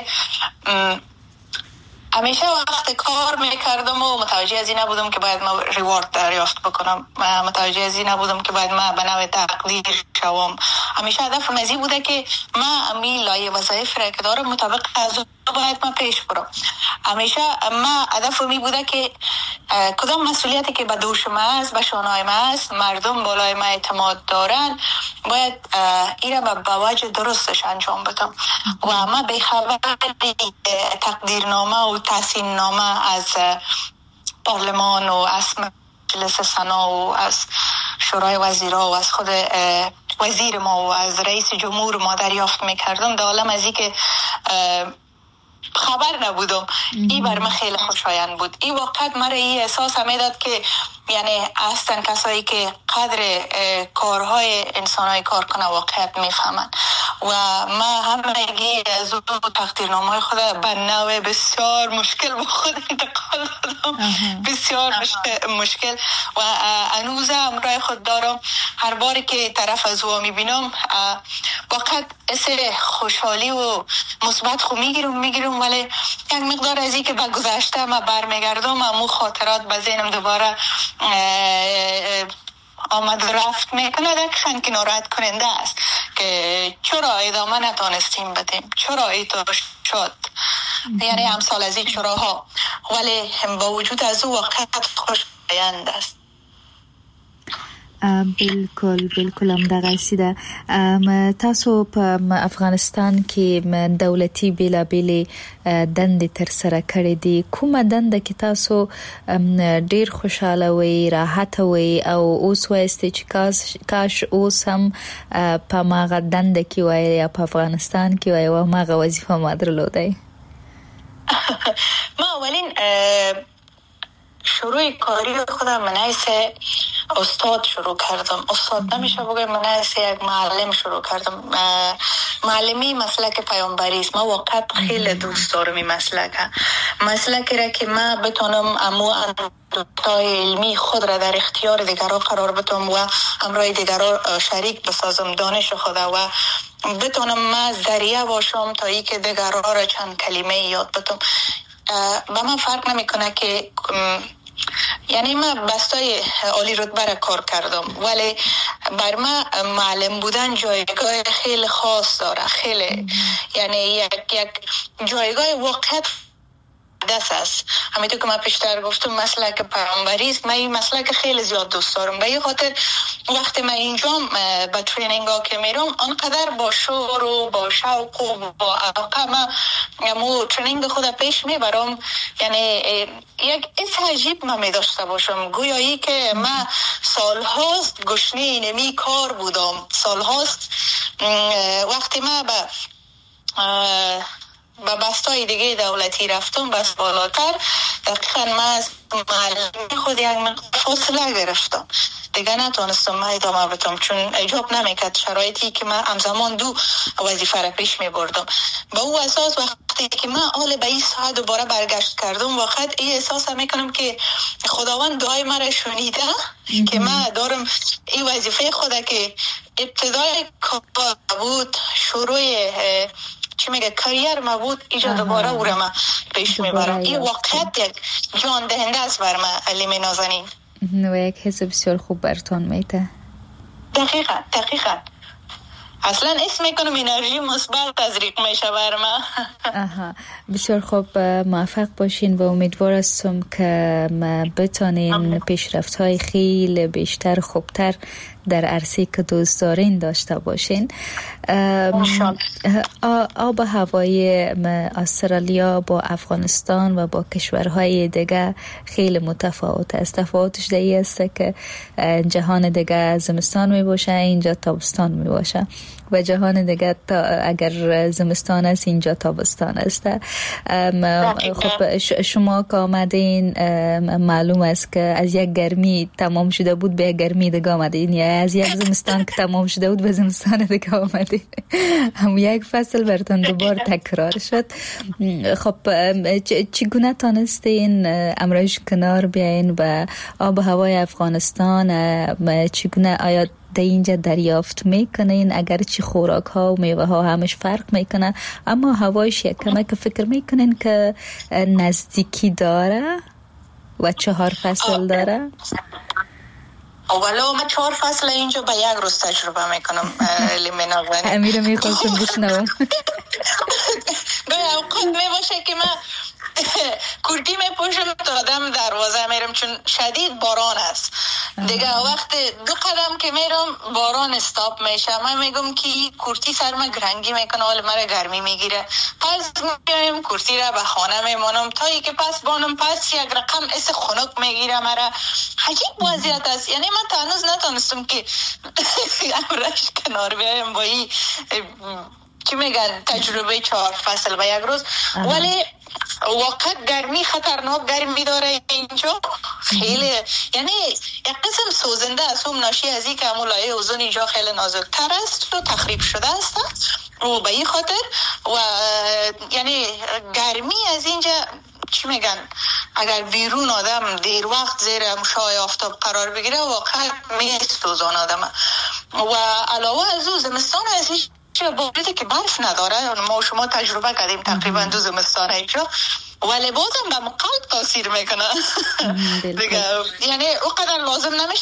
Speaker 4: همیشه وقت کار میکردم و متوجه از این نبودم که باید ما ریوارد دریافت بکنم متوجه از این نبودم که باید ما به نوع تقدیر شوم همیشه هدفم از این بوده که ما امی لایه وظایف را که دارم مطابق از باید ما پیش برم همیشه ما هدفم این بوده که کدام مسئولیتی که به دوش ما است به شانهای ما است مردم بالای ما اعتماد دارن باید این را به وجه درستش انجام بدم و ما به خبر تقدیرنامه و تحسین نامه از پارلمان و از مجلس سنا و از شورای وزیرا و از خود وزیر ما و از رئیس جمهور ما دریافت میکردم در عالم از این که خبر نبودم این بر من خیلی خوشایند بود این وقت مرا این احساس میداد که یعنی اصلا کسایی که قدر کارهای انسانهای کار کنه واقعیت میفهمن و ما همگی از اون تقدیرنامه خود به نوع بسیار مشکل با خود انتقال دادم بسیار مشکل و انوزه امرای خود دارم هر باری که طرف از او میبینم واقعا اصلا خوشحالی و مثبت خو میگیرم میگیرم ولی یک مقدار از این که به گذشته ما برمیگردم امو خاطرات به ذهنم دوباره آمد رفت میکنه دقیقاً که ناراحت کننده است که چرا ادامه نتانستیم بدیم چرا ایتا شد یعنی امثال از این چراها ولی با وجود از او واقعیت خوشایند است
Speaker 3: بالکل بالکل هم دغه سیده تاسو په افغانستان کې دولتي بیلا بیلې دندې تر سره کړې دي کومه دنده کې تاسو ډیر خوشاله وي راحت وي او اوس وایسته چې کاش کاش اوس هم په ماغه دنده کې وای یا په افغانستان کې وای او ماغه وظیفه ما درلودای
Speaker 4: ما اولین شروع کاری خودم من حیث استاد شروع کردم استاد نمیشه بگم من حیث یک معلم شروع کردم معلمی مسلک پیامبری است ما واقعا خیلی دوست دارم این مسلک مسلکی را که ما بتونم امو اندوتای علمی خود را در اختیار دیگران قرار بدم و امرای دیگران شریک بسازم دانش خود و بتونم ما ذریعه باشم تا ای که دیگران را چند کلمه یاد بدم با من فرق نمی کنه که یعنی من بستای عالی رتبه را کار کردم ولی بر من معلم بودن جایگاه خیلی خاص داره خیلی یعنی یک یک جایگاه واقعیت مقدس است. همینطور که من پیشتر گفتم مسلک پیامبری است. من این مسلک خیلی زیاد دوست دارم. به این خاطر وقتی من اینجا به ترینینگ ها که میرم آنقدر با شور و با شوق و با علاقه من مو ترینینگ خود پیش میبرم. یعنی یک حس عجیب من می داشته باشم، گویایی که من سالهاست گشنه اینمی کار بودم. سالهاست وقتی من به به بستای دیگه دولتی رفتم، بس بالاتر، دقیقا من از معلمی خود یک مقدار فاصله گرفتم دیگه، نتونستم من ادامه بدم چون ایجاب نمیکرد شرایطی که من همزمان دو وظیفه را پیش می بردم. به او اساس وقتی که من حال به این ساعت دوباره برگشت کردم، وقت این احساس میکنم که خداوند دعای مرا شنیده که من دارم این وظیفه خود که ابتدای کار بود، شروع چی میگه کریر ما بود، ایجا دوباره او را من پیش میبرم. این واقعیت یک جان دهنده است بر من علیم نازنین
Speaker 3: و یک حس بسیار خوب برتون میده.
Speaker 4: دقیقا دقیقا اصلا اسم میکنم انرژی مثبت تزریق میشه بر من.
Speaker 3: آها بسیار خوب، موفق باشین و امیدوار هستم که بتانین پیشرفت های خیلی بیشتر خوبتر در عرصه که دوست دارین داشته باشین. آب هوای استرالیا با افغانستان و با کشورهای دیگه خیلی متفاوت است. تفاوتش در این است که جهان دیگه زمستان می باشه، اینجا تابستان می باشه و جهان دیگه تا اگر زمستان است اینجا تابستان است. خب شما که آمدین معلوم است که از یک گرمی تمام شده بود به یک گرمی دیگه آمدین، یا از یک زمستان که تمام شده بود به زمستان دیگه آمدین. هم یک فصل براتون دوبار تکرار شد. خب چگونه تانستین امروز کنار بیاین و آب هوای افغانستان چگونه آیا در اینجا دریافت میکنین؟ اگر چی خوراک ها و میوه ها همش فرق میکنه، اما هوایش یک کمک فکر میکنین که نزدیکی داره و چهار فصل داره؟
Speaker 4: ولو من چهار فصل اینجا به یک روز تجربه میکنم. لیمنا غنی
Speaker 3: امیر میخواستم بشنوم.
Speaker 4: گاهی اوقات میباشه که من کورتی میپوشم تا آدم دروازه میرم چون شدید باران است دیگه. وقت دو قدم که میرم باران استاپ میشه، من میگم که کورتی سرم گرنگی میکنه، حال مرا گرمی میگیره، پس میگم کورتی را به خانه میمانم تا ای که پس بانم پس یک رقم اس خنک میگیره مرا. عجیب وضعیت است. یعنی من تا هنوز نتونستم که امرش کنار بیایم با این چی میگن تجربه چهار فصل و یک روز. ولی واقعا گرمی خطرناک گرمی داره اینجا خیلی، یعنی یک قسم سوزنده است. هم ناشی از این که لایه اوزون اینجا خیلی نازکتر است و تخریب شده است و به این خاطر و یعنی گرمی از اینجا چی میگن اگر بیرون آدم دیر وقت زیر مشعاع آفتاب قرار بگیره واقعا میسوزان آدم. و علاوه از او زمستان از این باوجود که برف نداره، ما شما تجربه کردیم تقریبا دو زمستان اینجا، ولی بازم به قلب تاثیر میکنه دیگه. یعنی اونقدر لازم نمیشه.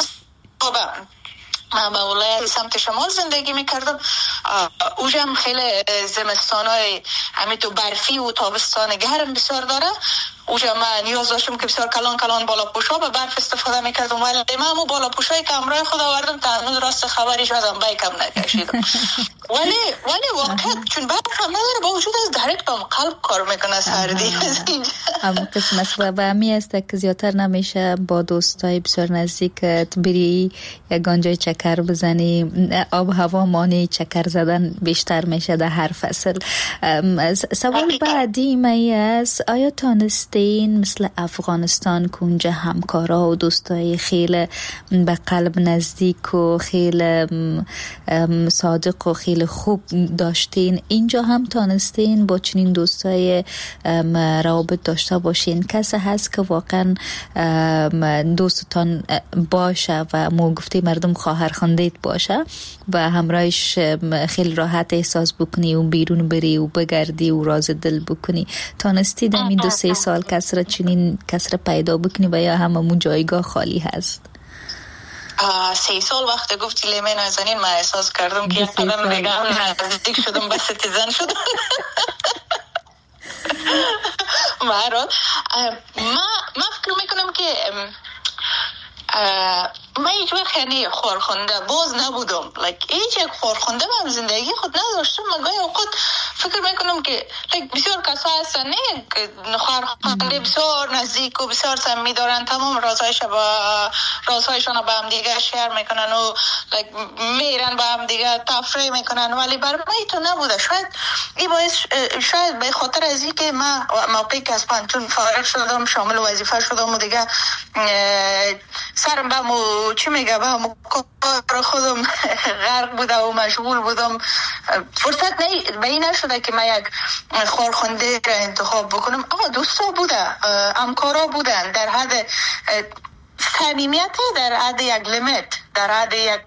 Speaker 4: من به ولایت سمت شمال زندگی میکردم، اوجا هم خیلی زمستان های همینطور برفی و تابستان گرم بسیار داره. اوجا من نیاز داشتم که بسیار کلان کلان بالا پوشا به برف استفاده میکردم، ولی من همون بالا پوشایی که همراه خود آوردم تا هنوز راست خبریش ازم بیکم نکشیدم. ولی ولی واقعا چون برف هم نداره با وجود از دایرکت به قلب کار میکنه سردی.
Speaker 3: اما قسمت و همی است که زیادتر نمیشه با دوستای بسیار نزدیکت بری یگان جای چکر بزنی. آب هوا مانع چکر زدن بیشتر میشه در هر فصل. سوال بعدی می است آیا تانستین مثل افغانستان که اونجا همکارا و دوستای خیلی به قلب نزدیک و خیلی صادق و خیلی خوب داشتین، اینجا هم تانستین با چنین دوستای روابط داشته باشین؟ کسی هست که واقعا دوستتان باشه و مو گفتی مردم خواهر خواندید باشه و همراهش خیلی راحت احساس بکنی و بیرون بری و بگردی و راز دل بکنی؟ تانستی در این دو سه سال کسر چنین کسر پیدا بکنی و یا هممون جایگاه خالی هست؟
Speaker 4: سه سال وقت گفتی لیمه نازنین من احساس کردم که قدم بگم نزدیک شدم به ستیزن شدم. برات ما ما فکر میکنم که من هیچ وقت یعنی خورخونده باز نبودم. like هیچ یک خورخونده من زندگی خود نداشتم. من گاهی اوقات فکر میکنم که like بسیار کسا هستن نه خورخونده بسیار نزدیک و بسیار صمیمی دارن، تمام رازهایش با رازهایشان با هم دیگه شیر میکنن و like میرن با هم دیگه تفریح میکنن، ولی برای من تو نبوده. شاید این باعث شاید به خاطر از این که من موقعی که از پانتون فارغ شدم شامل وظیفه شدم و دیگه سرم به مو چی میگه به مو کار خودم غرق بوده و مشغول بودم، فرصت نه به این نشده که من یک خورخونده را انتخاب بکنم. آقا دوستا بوده، همکارا بودن در حد صمیمیت، در حد یک لیمیت، در حد یک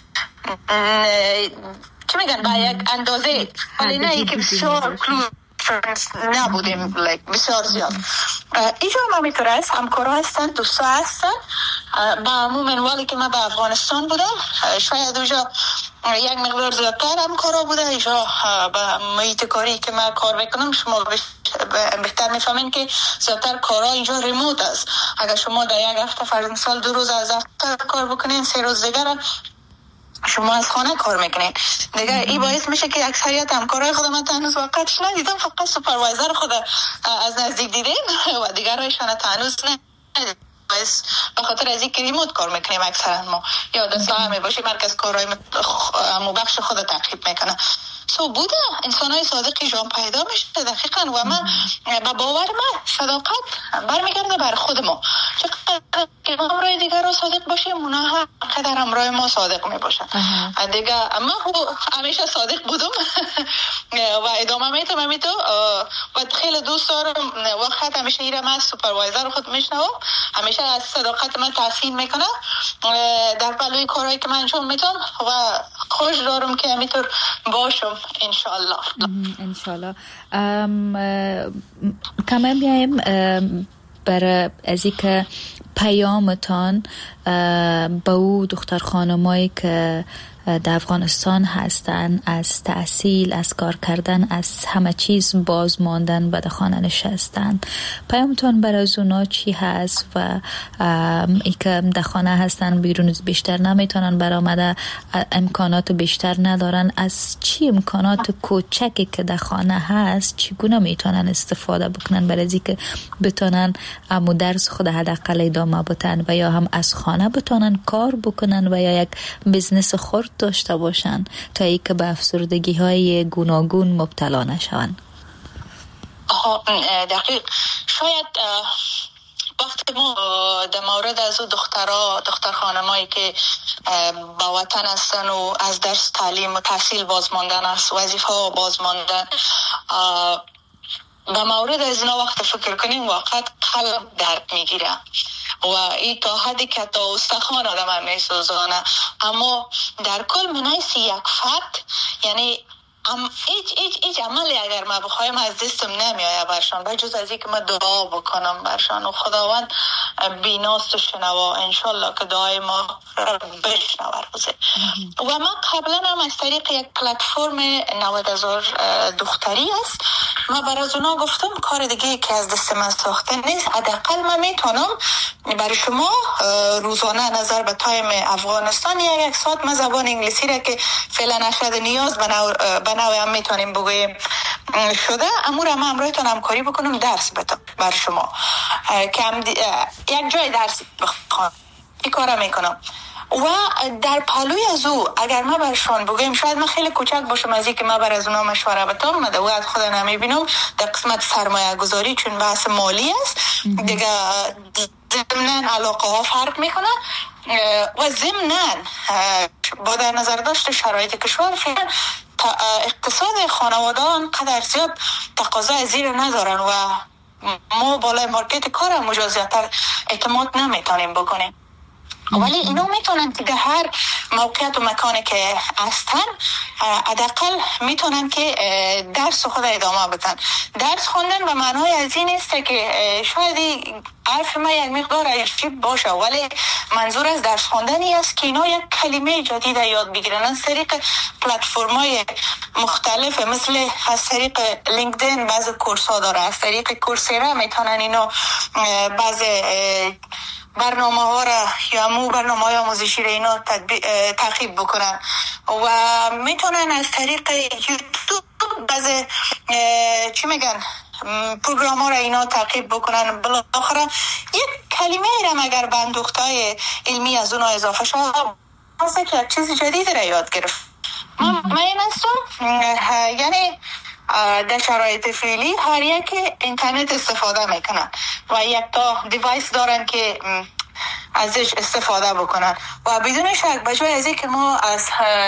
Speaker 4: چی میگن با یک اندازه، ولی نه ای که بسیار کلوز نبودیم like بسیار زیاد. اینجا هم همیتور است، همکارا هستن، دوستا هستن. با عموم ولی که من به افغانستان بودم شاید اونجا یک مقدار زیادتر همکارا بوده. اینجا به محیط کاری که من کار میکنم شما بهتر میفهمین که زیادتر کارا اینجا ریموت است. اگر شما در یک هفته فرض مثال دو روز از هفته کار بکنین، سه روز دیگر شما از خانه کار میکنین دیگه. این باعث میشه که اکثریت همکارای خودم من هنوز واقعاش ندیدم، فقط سوپروایزر خود از نزدیک دیدیم و دیگرایشان هنوز ندیدم. باعث به خاطر از اینکه ریموت کار میکنیم اکثرا ما یا دستگاه می باشیم مرکز کارهای مو بخش خود تعقیب میکنه. سو بوده انسانای صادقی جان پیدا میشه دقیقاً و من با باور من صداقت برمیگرده بر خود ما. چقدر که همراه دیگر رو صادق باشیم اونا قدر همراه ما صادق میباشن دیگه. اما همیشه صادق بودم و ادامه میتم همیتو و خیلی دوست دارم وقت همیشه ایره من سوپروایزر خود میشنوم، همیشه از صداقت من تحسین میکنه در پلوی کارهایی که من انجام میتم و خوش دارم که همیتور باشم انشالله.
Speaker 3: انشالله. کمان بیایم برای از این که پیامتان با او دختر خانمایی که در افغانستان هستن، از تحصیل، از کار کردن، از همه چیز باز ماندن و در خانه نشستن، پیامتان برای از اونا چی هست؟ و ای که در خانه هستن بیرون بیشتر نمیتونن برآمده، امکانات بیشتر ندارن، از چی امکانات کوچکی که در خانه هست چگونه میتونن استفاده بکنن برای از که بتونن امو درس خود حداقل ادامه بدن و یا هم از خانه بتونن کار بکنن و یا یک بزنس خرد داشته باشن تا ای که به افسردگی های گوناگون مبتلا نشون؟
Speaker 4: دقیق. شاید وقتی ما در مورد از او دخترها دختر خانمایی که با وطن هستن و از درس تعلیم و تحصیل بازماندن است، وظیفه ها بازماندن، به مورد از اینا وقت فکر کنیم واقعا قلب درد میگیره و این تا حدی که تا استخوان آدم هم میسوزانه. اما در کل منایسی یک فرد یعنی ام ایچ ایچ ایچ عملی اگر ما بخوایم از دستم نمیآید برشان بجز از اینکه من دعا بکنم برشان و خداوند بیناست و شنوا انشالله که دعای ما بشنوه روزه. و من قبلا هم از طریق یک پلتفرم نود هزار دختری است ما برای اونا گفتم کار دیگه که از دست من ساخته نیست، حداقل من میتونم برای شما روزانه نظر به تایم افغانستان یا یک ساعت من زبان انگلیسی را که فعلا نشده نیاز به نوع هم میتونیم بگویم شده امور هم همراهتون همکاری بکنم درس بدم بر شما که هم یک جای درس بخوام این کار میکنم. و در پلوی از او اگر ما برشان بگویم شاید من خیلی کوچک باشم از این که من بر از اونا مشوره بدم، من دو از خود نمیبینم در قسمت سرمایه گذاری چون بحث مالی است دیگه ضمناً علاقه ها فرق میکنه و ضمناً با در نظر داشت شرایط کشور فعلا اقتصاد خانواده انقدر زیاد تقاضای زیر ندارن و ما بالای مارکت کار هم مجازیتر اعتماد نمیتونیم بکنیم. ولی اینا میتونن که در هر موقعیت و مکانی که هستن حداقل میتونن که درس خود ادامه بدن. درس خوندن به معنای از این است که شاید حرف ما یک مقدار عجیب باشه، ولی منظور از درس خوندنی است که اینا یک کلمه جدید یاد بگیرن از طریق پلتفرم‌های مختلف، مثل از طریق لینکدین بعض کورس ها داره، از طریق کورسیرا میتونن اینا بعض برنامه ها را یا مو برنامه های آموزشی را اینا تعقیب بکنن و میتونن از طریق یوتیوب بعض چی میگن پروگرام ها را اینا تعقیب بکنن. بالاخره یک کلمه را مگر به اندوختهای علمی از اونها اضافه شد واسه که چیز جدید را یاد گرفت. من این هستم یعنی در شرایط فعلی هر یک اینترنت استفاده میکنن و یک تا دیوایس دارن که ازش استفاده بکنن و بدون شک بجای از اینکه ما از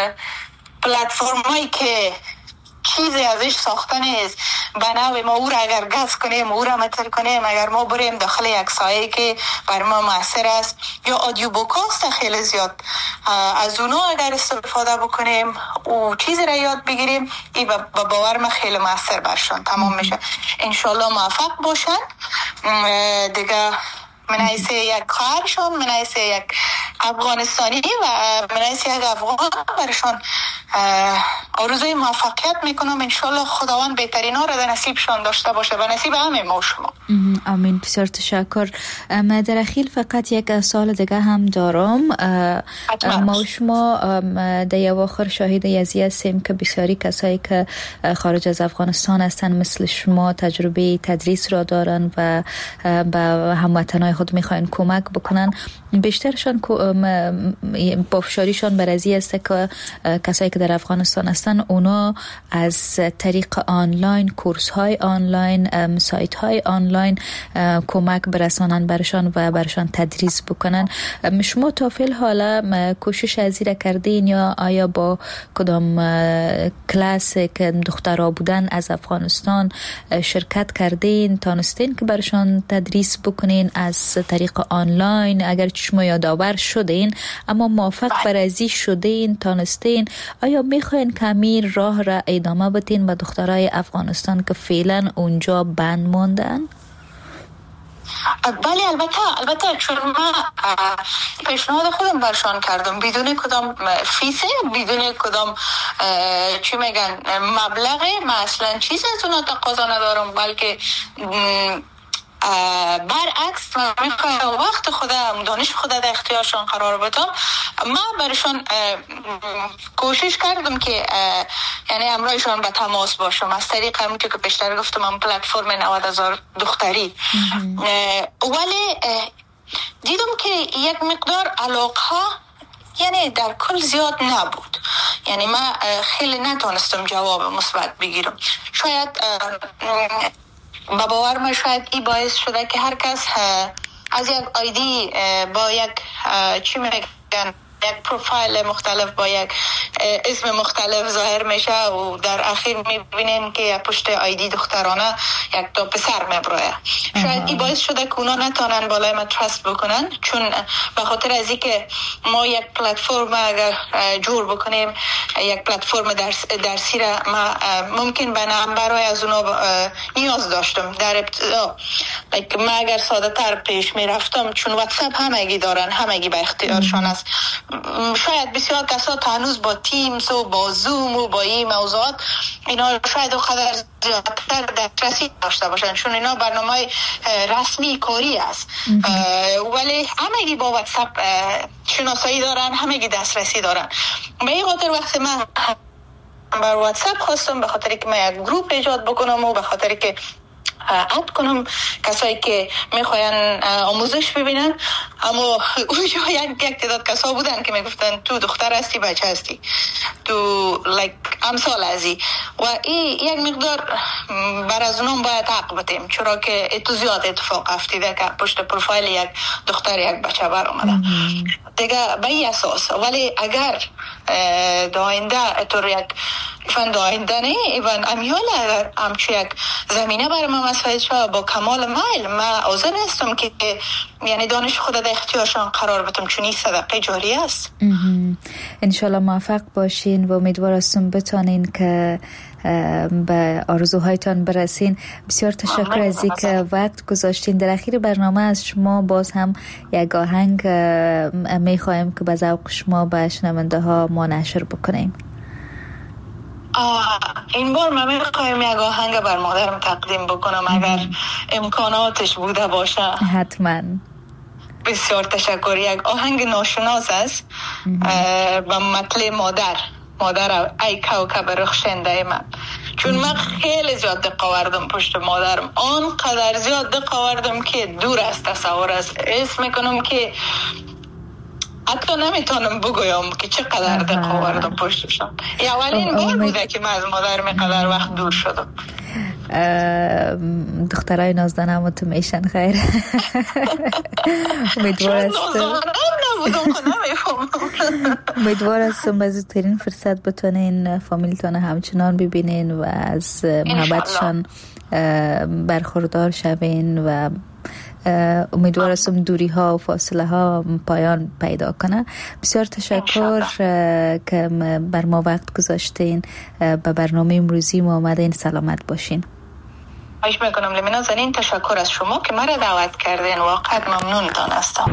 Speaker 4: پلتفرمایی که چیزی ازش ساخته نیست به نوع ما او را اگر گز کنیم او را متر کنیم، اگر ما بریم داخل یک سایه که بر ما مؤثر است یا آدیو بوکاست خیلی زیاد از اونا اگر استفاده بکنیم و چیزی را یاد بگیریم، این با باور من خیلی مؤثر برشان تمام میشه. انشالله موفق باشن دیگه. من حیث یک خواهرشان، من حیث یک افغانستانی و من حیث یک افغان برشان آرزوی موفقیت میکنم. انشالله خداوند بهترین ها را در نصیبشان داشته باشه و نصیب همه ما شما.
Speaker 3: آمین. بسیار تشکر. من در اخیر فقط یک سوال دیگه هم دارم. ما شما در اواخر شاهد یزی هستیم که بسیاری کسایی که خارج از افغانستان هستن مثل شما تجربه تدریس را دارن و به هموطنای خود میخواین کمک بکنن. بیشترشان پافشاریشان بر ازی است که کسایی که در افغانستان هستن اونا از طریق آنلاین، کورس های آنلاین، سایت های آنلاین کمک برسانن برشان و برشان تدریس بکنن. شما تا فعل حالا کوشش ازی را کردین یا آیا با کدام کلاس که دخترها بودن از افغانستان شرکت کردین، تانستین که برشان تدریس بکنین از طریق آنلاین؟ اگر شما یادآور شدین اما موفق بر ازی شدین، تانستین، آیا میخواین کمی راه را ادامه بدین به دخترای افغانستان که فعلا اونجا بند ماندن؟
Speaker 4: بله البته البته چون من پیشنهاد خودم برشان کردم بدون کدام فیسه، بدون کدام چی میگن مبلغی، من اصلا چیز از اونا تقاضا ندارم، بلکه برعکس من میخوایم وقت خودم، دانش خودم در اختیارشان قرار بدم. من برشان کوشش کردم که یعنی امرایشان به تماس باشم از طریق همونطور که پیشتر گفتم من پلتفرم نود هزار دختری. ولی دیدم که یک مقدار علاقه یعنی در کل زیاد نبود، یعنی من خیلی نتونستم جواب مثبت بگیرم. شاید با باور من شاید این باعث شده که هر کس از یک آیدی با یک چی میگن یک پروفایل مختلف با یک اسم مختلف ظاهر میشه و در اخیر میبینین که پشت آیدی دخترانه یک تا پسر میبروه. شاید این باعث شده که اونا نتونن بالای ما ترست بکنن، چون به خاطر از اینکه ما یک پلتفرم اگر جور بکنیم، یک پلتفرم درس درسی را ما ممکن به نمبرهای از اونا نیاز داشتم در ابتدا. من اگر ساده تر پیش میرفتم، چون واتساپ همگی دارن، همگی به اختیارشان است، شاید بسیار کسا تا هنوز با تیمز و با زوم و با این موضوعات اینا شاید خیلی زیادتر دسترسی داشته باشن، چون اینا برنامه رسمی کاری است. ولی همگی با واتساپ شناسایی دارن، همگی دسترسی دارن. به این خاطر وقتی من بر واتساپ خواستم به خاطر که من یک گروپ ایجاد بکنم و به خاطر که اد کنم کسایی که میخواین آموزش ببینن، اما اونجا یک یک تعداد کسا بودن که میگفتن تو دختر هستی، بچه هستی، تو لایک امثال ازی و این یک مقدار بر از اونم باید حق بدیم، چرا که اتو زیاد اتفاق افتیده که پشت پروفایل یک دختر یک بچه بر اومده دیگه به این اساس. ولی اگر در آینده اتور یک ایوان داینده نه ایوان امیال اگر همچو یک زمینه برای ما مساعد شد با کمال میل ما حاضر هستم که یعنی دانش خود در اختیارشان قرار بدم، چون این صدقه جاری است.
Speaker 3: انشالله موفق باشین و امیدوار هستم بتانین که به آرزوهایتان برسین. بسیار تشکر از اینکه وقت گذاشتین. در اخیر برنامه از شما باز هم یک آهنگ میخوایم که به ذوق شما به شنونده ها ما نشر بکنیم.
Speaker 4: آه این بار من میخوایم یک آهنگ بر مادرم تقدیم بکنم اگر امکاناتش بوده باشه.
Speaker 3: حتما.
Speaker 4: بسیار تشکر. یک آهنگ ناشناس است با مطلع مادر مادر ای کوکب رخشنده من، چون من خیلی زیاد دقت آوردم پشت مادرم، آنقدر زیاد دقت آوردم که دور از تصور است. اسم میکنم که حتی نمیتونم بگویم که چقدر دقت آوردم پشتشان. اولین بار بوده که من از مادرم اینقدر وقت دور شدم.
Speaker 3: دخترای نازدانم تو میشن خیر. امیدوار هستم امیدوار هستم به زودترین فرصت بتونین فامیلتان همچنان ببینین و از محبتشان برخوردار شوین و امیدوار هستم دوری ها و فاصله ها پایان پیدا کنه. بسیار تشکر که بر ما وقت گذاشتین. به برنامه امروزی ما آمدین. سلامت باشین.
Speaker 4: خواهش میکنم لمینا زنین. تشکر از شما که مرا دعوت کردین، واقعا ممنون تان هستم.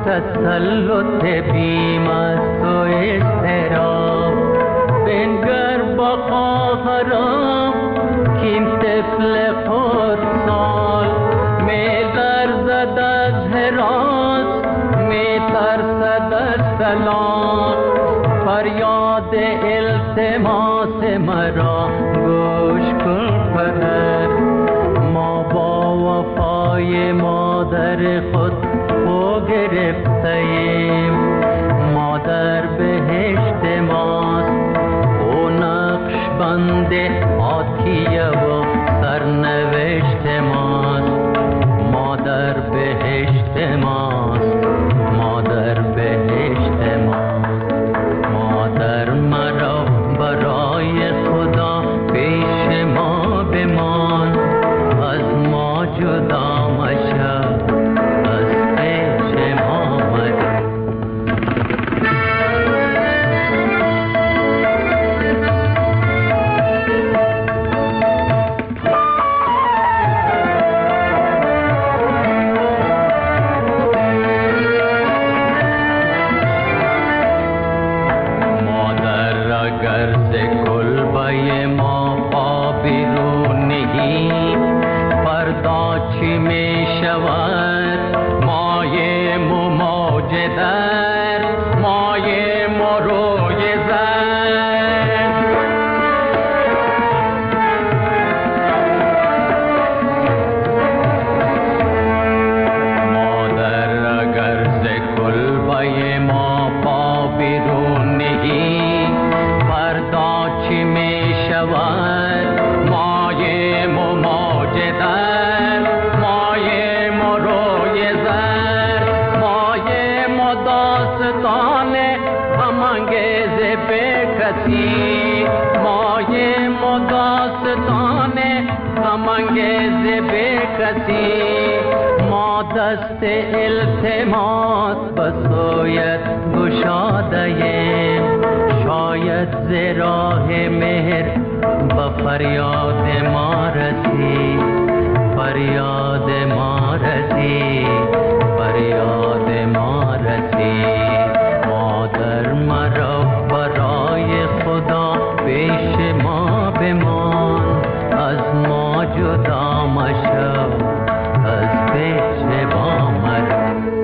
Speaker 6: تسلط بیم است و اضطراب بنگر با خواهرم که این طفل خردسال می لرزد از هراس می ترسد از سلام فریاد التماس مرا گوش کن پدر ما با وفای مادر خود خو گرفتیم مادر بهشت ماست او نقش بند آتیه و سرنوشت ماست مادر بهشت ماست مادر بهشت ماست مادر مرا برای خدا پیش ما بمان از ما جدا مشو از پیش ما مرا ما دست التماس بسویت گشاده‌ایم شاید ز راه مهر با فریاد ما رسی فریاد ما رسی فریاد ما رسی مادر مرا برای خدا پیش ما بمان از ما جدا مشو از پیش ما مرا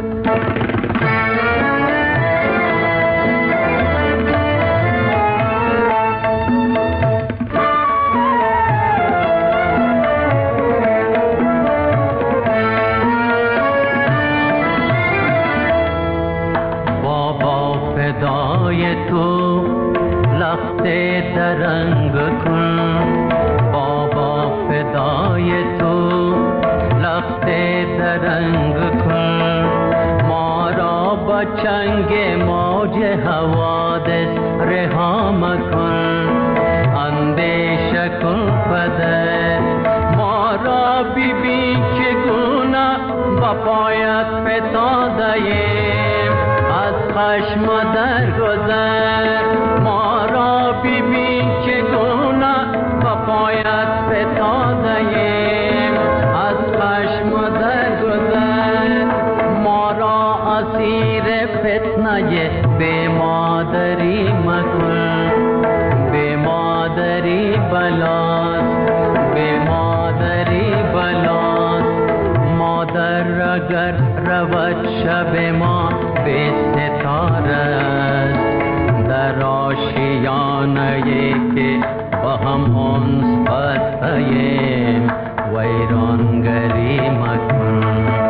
Speaker 6: بابا فدای تو لخت درنگ کن بابا فدای تو لخت درنگ کن ما را با چنگ موج حوادث رها مکن اندیشه کن پدر ما را ببین چگونه با پایت فتاده‌ایم از خشم درگذر ما را ببین چگونه با پایت فتاده‌ایم از خشم درگذر ما را اسیر فتنه به مادری مکن به مادری بلاست به مادری بلاست مادر اگر رود شب ما به ستاره است در آشیانه که با هم انس بسته‌ایم ویرانگری مکن